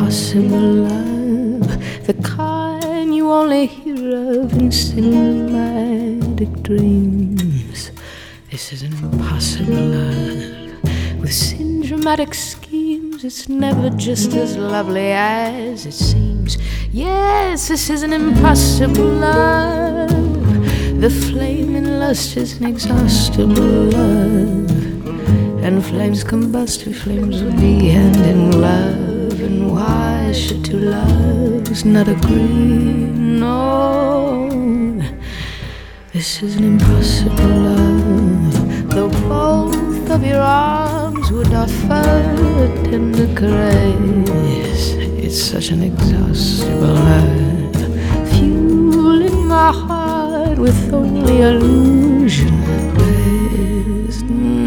impossible love, the kind you only hear of in cinematic dreams. This is an impossible love with syndromatic schemes. It's never just as lovely as it seems. Yes, this is an impossible love. The flame in lust is inexhaustible love, and flames combust if flames would be hand in glove. And why should two loves not agree? No, this is an impossible love. Though both of your arms would offer a tender caress, it's such an inexhaustible love, fueling my heart with only illusion at best.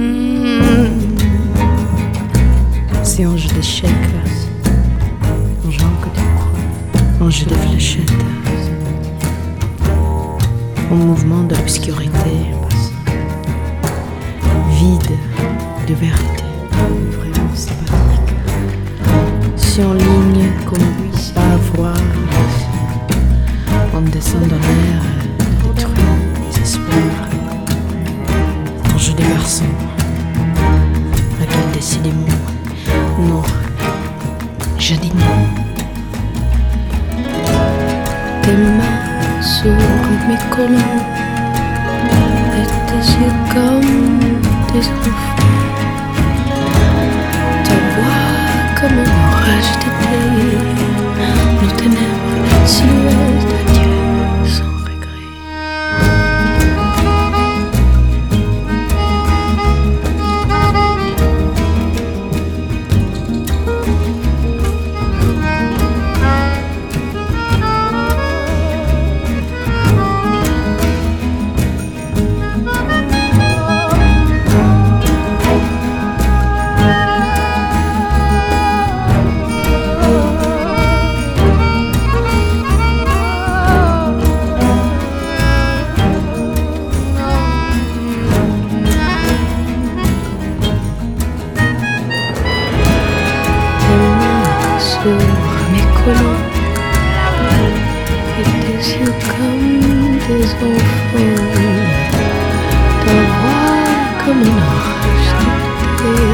C'est ange d'échecs, ange que tu crois, ange de fléchettes, au mouvement de l'obscurité, vide de vérité, vraiment sympathique. Si en ligne qu'on puisse avoir, on descend dans l'air, détruit les espoirs. Ange des garçons, laquelle décidément, non, je dis non. Tes mains sur mes collants et tes yeux comme des enfants, ta voix comme un orage d'été, nos ténèbres, silhouettes d'adieu sans regret. Mes collants et tes yeux comme des enfants, ta voix comme un orage d'été.